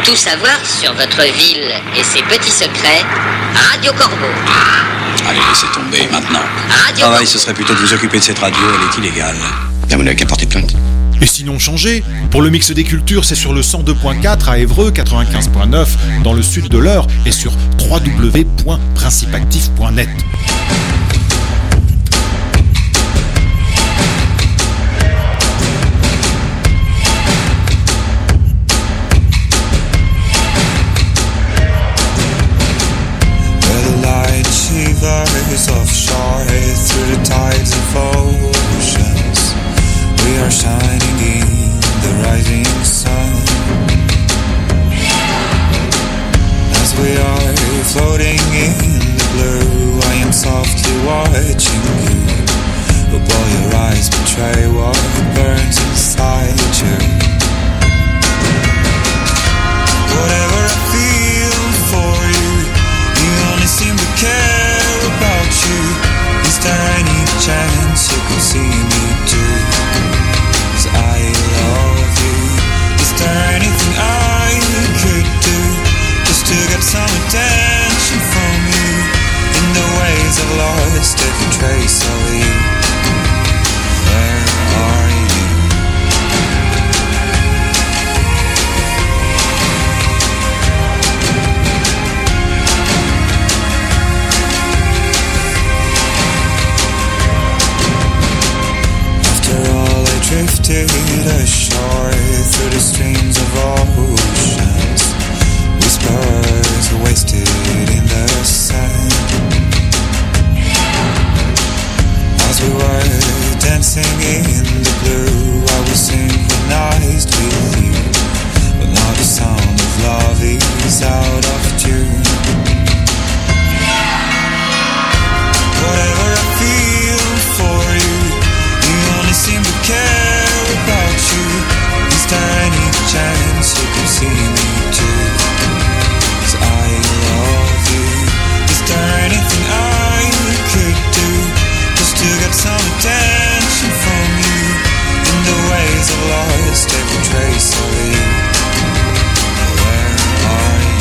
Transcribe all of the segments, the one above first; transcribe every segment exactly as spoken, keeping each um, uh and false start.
Tout savoir sur votre ville et ses petits secrets, Radio Corbeau. Allez, laissez tomber maintenant. Radio Travail, Corbeau. ce serait plutôt de vous occuper de cette radio, elle est illégale. Bien, vous n'avez qu'à porter plainte. Et sinon changez. Pour le mix des cultures, c'est sur le cent deux point quatre à Évreux, quatre-vingt-quinze point neuf dans le sud de l'Eure et sur w w w point principactif point net. Shivers offshore through the tides of oceans. We are shining in the rising sun. As we are floating in the blue, I am softly watching you. But while your eyes betray what burns inside you. Whatever I feel for you, you only seem to care about you. Is there any chance you could see me too? 'Cause I love you. Is there anything I could do just to get some attention from you? In the ways I've lost every trace of you. Where are you? Drifted ashore through the streams of oceans. Whispers wasted in the sand. As we were dancing in the blue, I was synchronized with you. But now the sound of love is out of tune. Whatever I feel for you, you only seem to care about you. Is there any chance you can see me too? 'Cause I love you. Is there anything I could do just to get some attention from you? In the ways I've lost every trace of you. Where are you?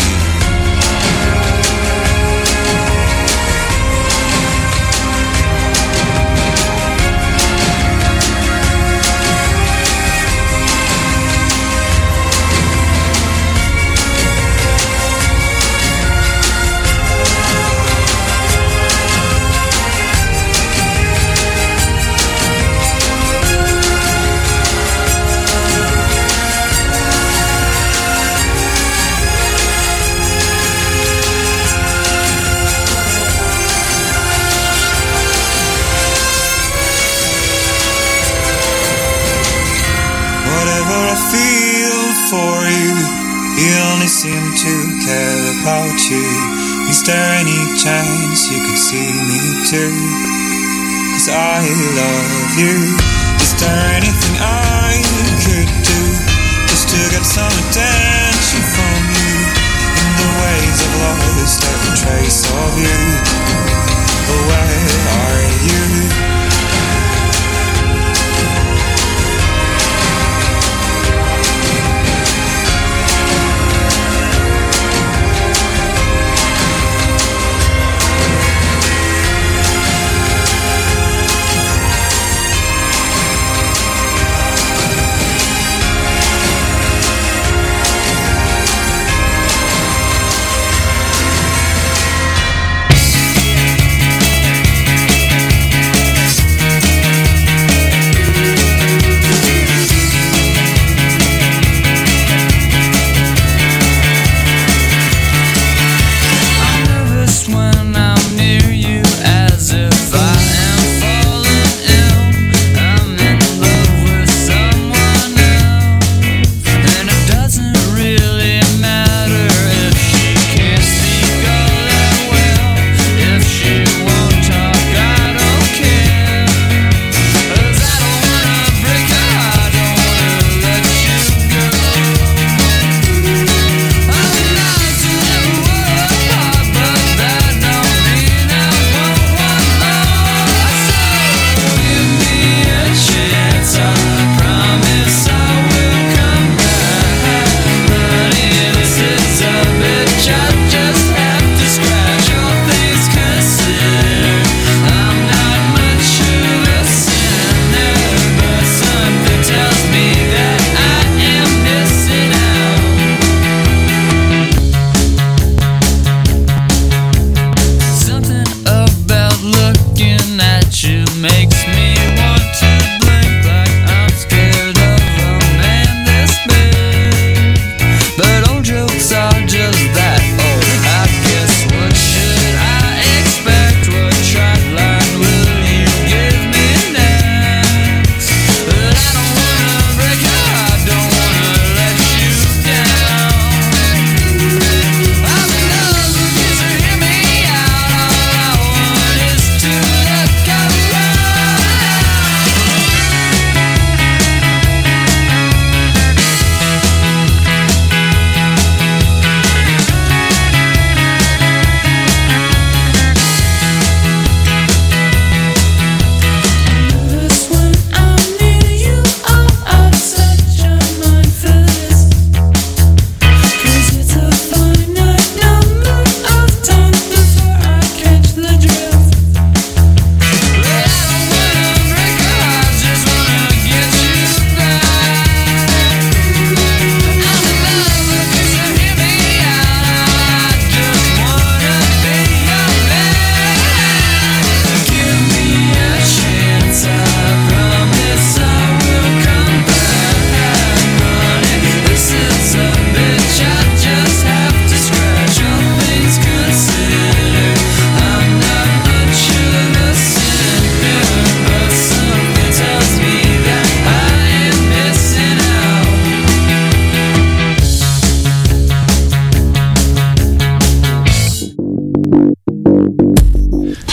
Seem to care about you. Is there any chance you could see me too? 'Cause I love you. Is there anything I could do just to get some attention from you? In the ways I've lost every trace of you. But where are you?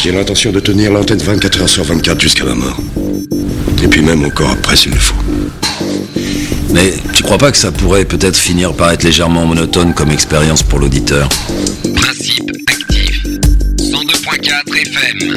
J'ai l'intention de tenir l'antenne vingt-quatre heures sur vingt-quatre jusqu'à ma mort. Et puis même encore après s'il le faut. Mais tu crois pas que ça pourrait peut-être finir par être légèrement monotone comme expérience pour l'auditeur? Principe actif. cent deux point quatre F M.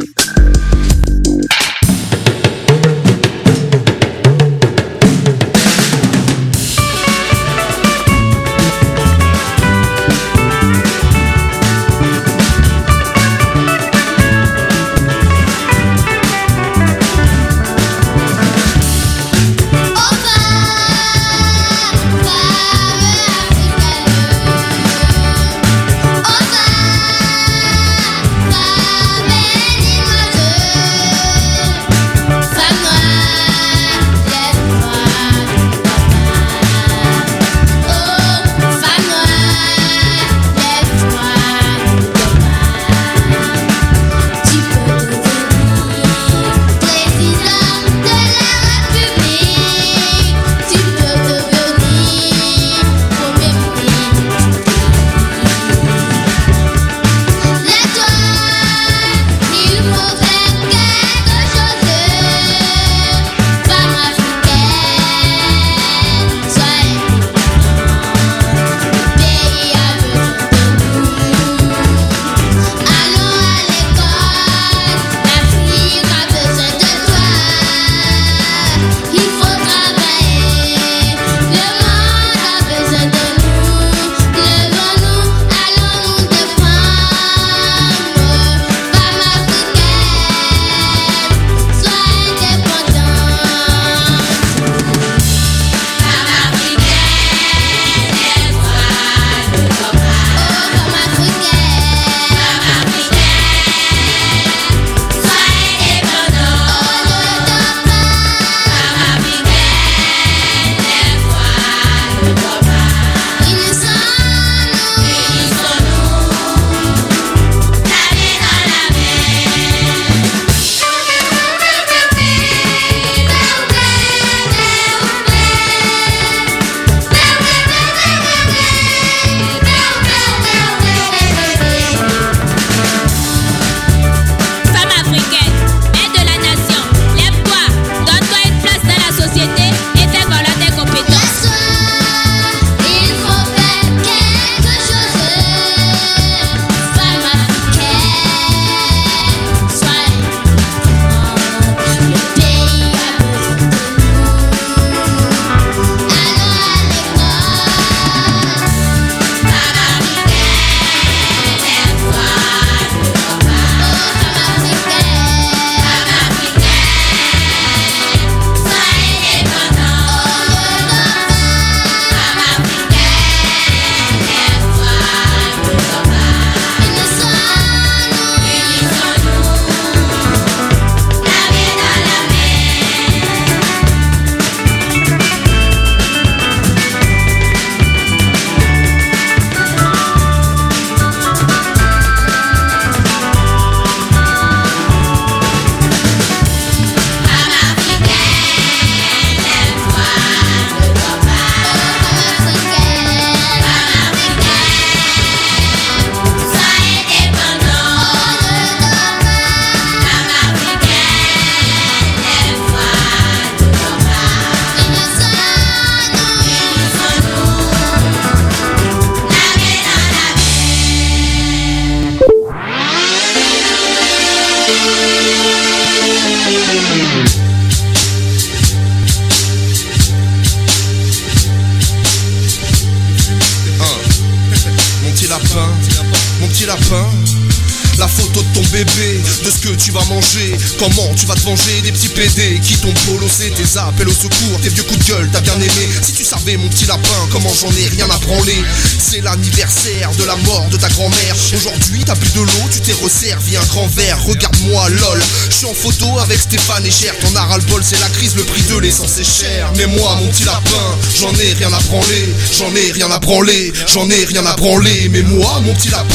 La photo de ton bébé, de ce que tu vas manger, comment tu vas te venger des petits P D qui t'ont bolossé, tes appels au secours, tes vieux coups de gueule, t'as bien aimé. Si tu savais mon petit lapin, comment j'en ai rien à branler. C'est l'anniversaire de la mort de ta grand-mère. Aujourd'hui t'as plus de l'eau, tu t'es resservi un grand verre. Regarde-moi lol, je suis en photo avec Stéphane et Cher. T'en as ras-le-bol, c'est la crise, le prix de l'essence est cher. Mais moi mon petit lapin, j'en ai rien à branler. J'en ai rien à branler, j'en ai rien à branler. Mais moi mon petit lapin,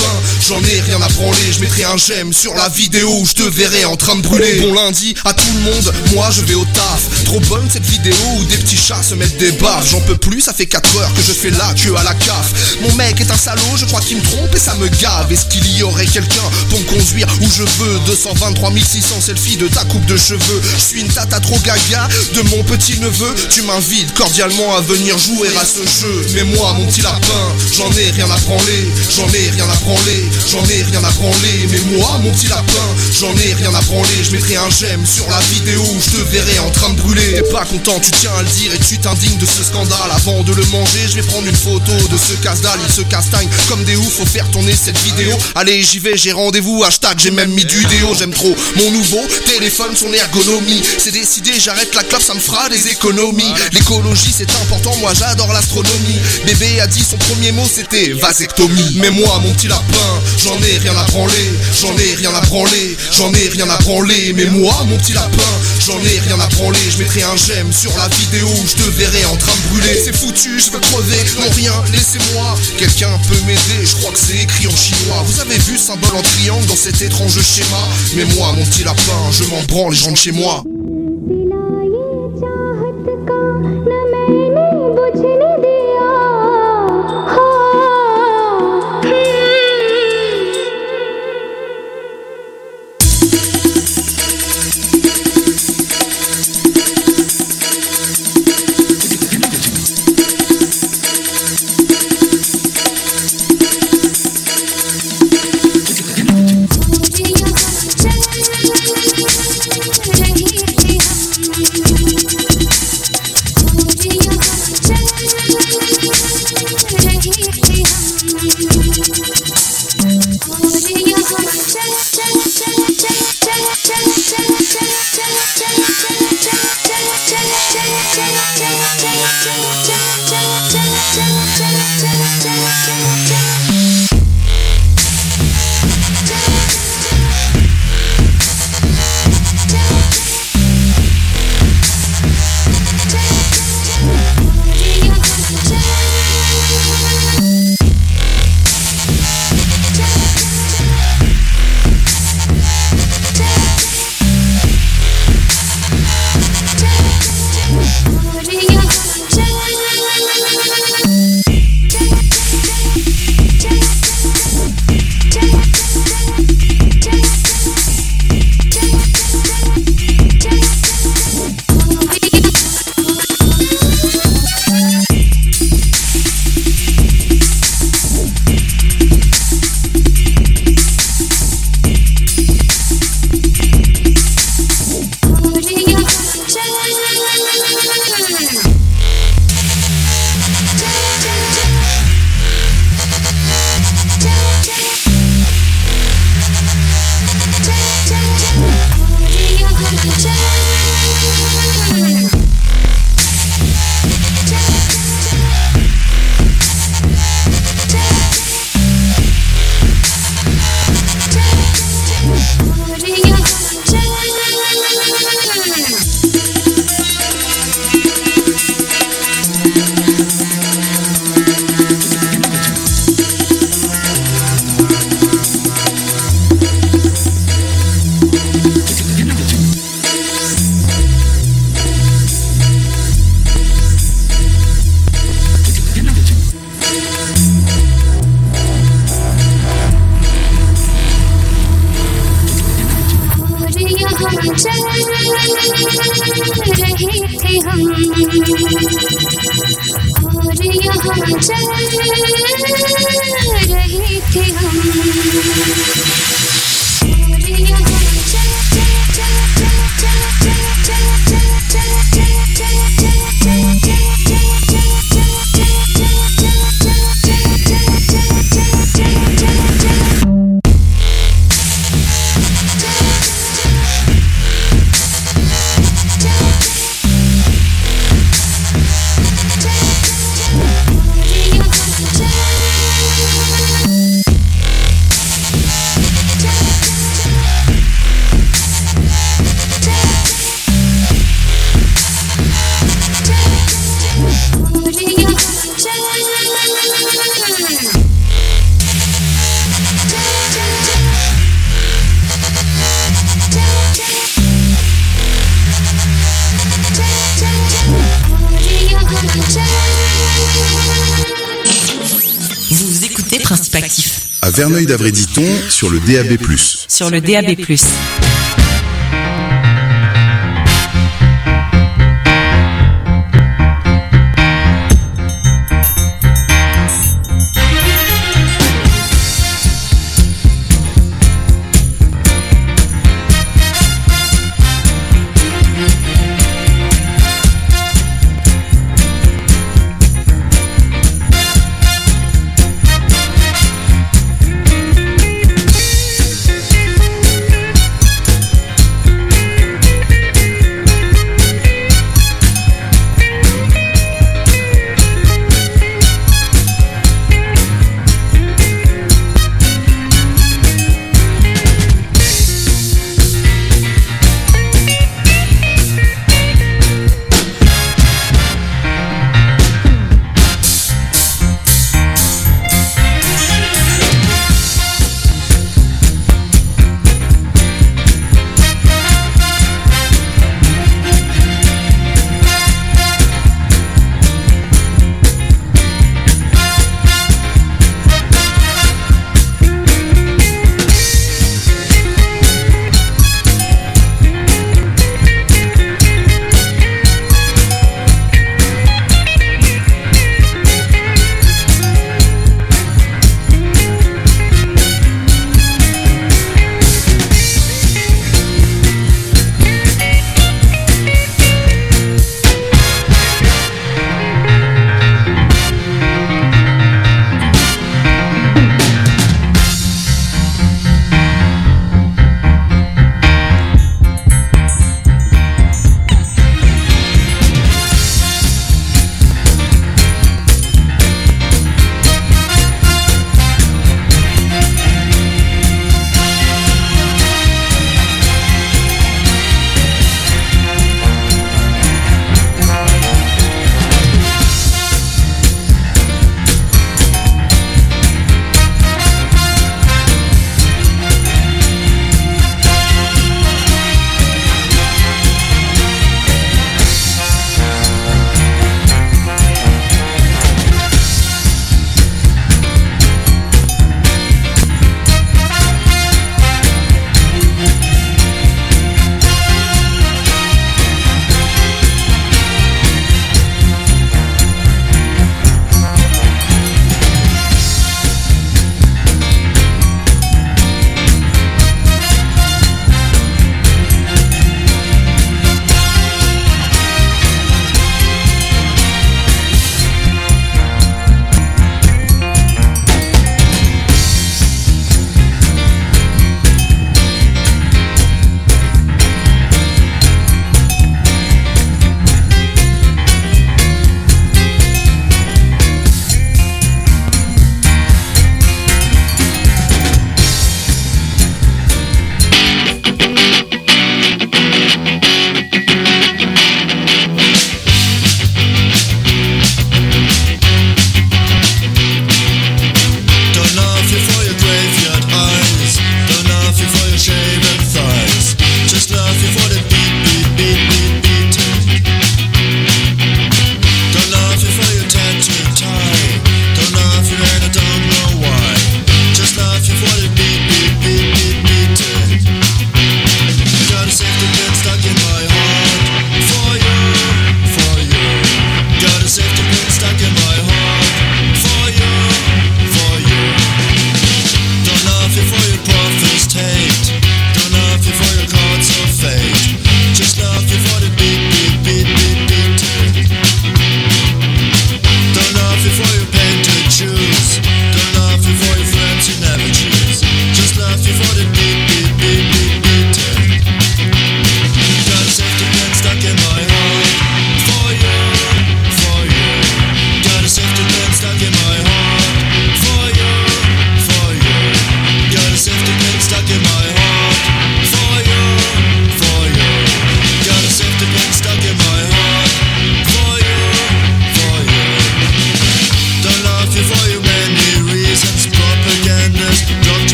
j'en ai rien à branler. Je mettrai un j'aime sur la vidéo où je te verrai en train de brûler. Bon lundi à tout le monde, moi je vais au taf. Trop bonne cette vidéo où des petits chats se mettent des baffes. J'en peux plus, ça fait quatre heures que je fais la queue à la C A F. Mon mec est un salaud, je crois qu'il me trompe et ça me gave. Est-ce qu'il y aurait quelqu'un pour me conduire où je veux? Deux cent vingt-trois mille six cents selfies de ta coupe de cheveux. Je suis une tata trop gaga de mon petit neveu. Tu m'invites cordialement à venir jouer à ce jeu. Mais moi mon petit lapin, j'en ai rien à branler. J'en ai rien à branler, j'en ai rien à branler. Mais moi mon petit lapin, j'en ai rien à branler. Je mettrai un j'aime sur la vidéo où je te verrai en train de brûler. T'es pas content, tu tiens à le dire et tu t'indignes de ce scandale. Avant de le manger, je vais prendre une photo de ce casse-dalle. Il se castagne comme des oufs, faut faire tourner cette vidéo. Allez j'y vais, j'ai rendez-vous, hashtag j'ai même mis du déo. J'aime trop mon nouveau téléphone, son ergonomie. C'est décidé, j'arrête la clope, ça me fera des économies. L'écologie c'est important, moi j'adore l'astronomie. Bébé a dit son premier mot c'était vasectomie. Mais moi mon petit lapin, j'en ai rien à branler. J'en ai rien à branler, j'en ai rien à branler. Mais moi mon petit lapin, j'en ai rien à branler. Je mettrai un j'aime sur la vidéo où je te verrai en train de brûler. C'est foutu, je veux crever, non rien, laissez-moi. Quelqu'un peut m'aider, je crois que c'est écrit en chinois. Vous avez vu symbole en triangle dans cet étrange schéma? Mais moi mon petit lapin, je m'en branle les gens de chez moi. Principe Actif. À Verneuil-d'Avray-Ditton, sur le D A B plus. Sur le D A B plus.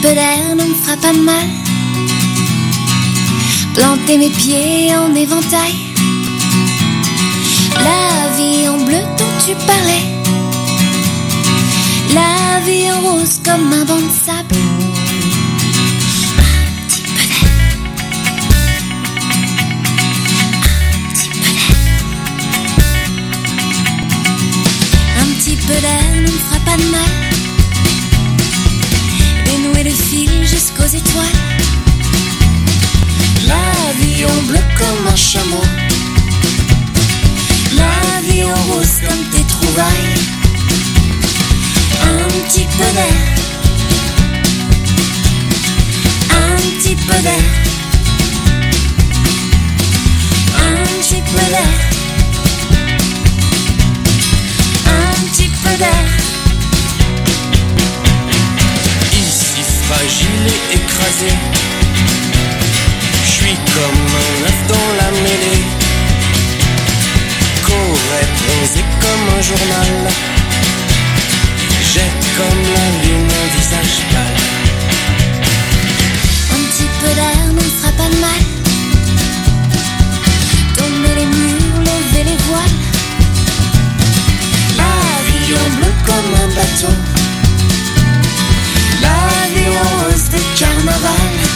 peu d'air ne me fera pas de mal. Planter mes pieds en éventail. La vie en bleu dont tu parlais. La vie en rose comme un banc de sable. Un petit peu d'air. Un petit peu d'air. Un petit peu d'air ne me fera pas de mal. Dénouer le fil jusqu'aux étoiles. La vie en bleu comme un chameau. La vie en rose comme tes trouvailles. Un petit peu d'air. Un petit peu d'air. Un petit peu d'air. Un petit peu d'air. Ici fragile et écrasé. J'suis comme un œuf dans la mêlée. Qu'aurait bronzé comme un journal. J'ai comme la lune un visage pâle. Un petit peu d'air ne me fera pas de mal. Tomber les murs, lever les voiles. La vie en bleu comme un bateau. La vie en rose de carnaval.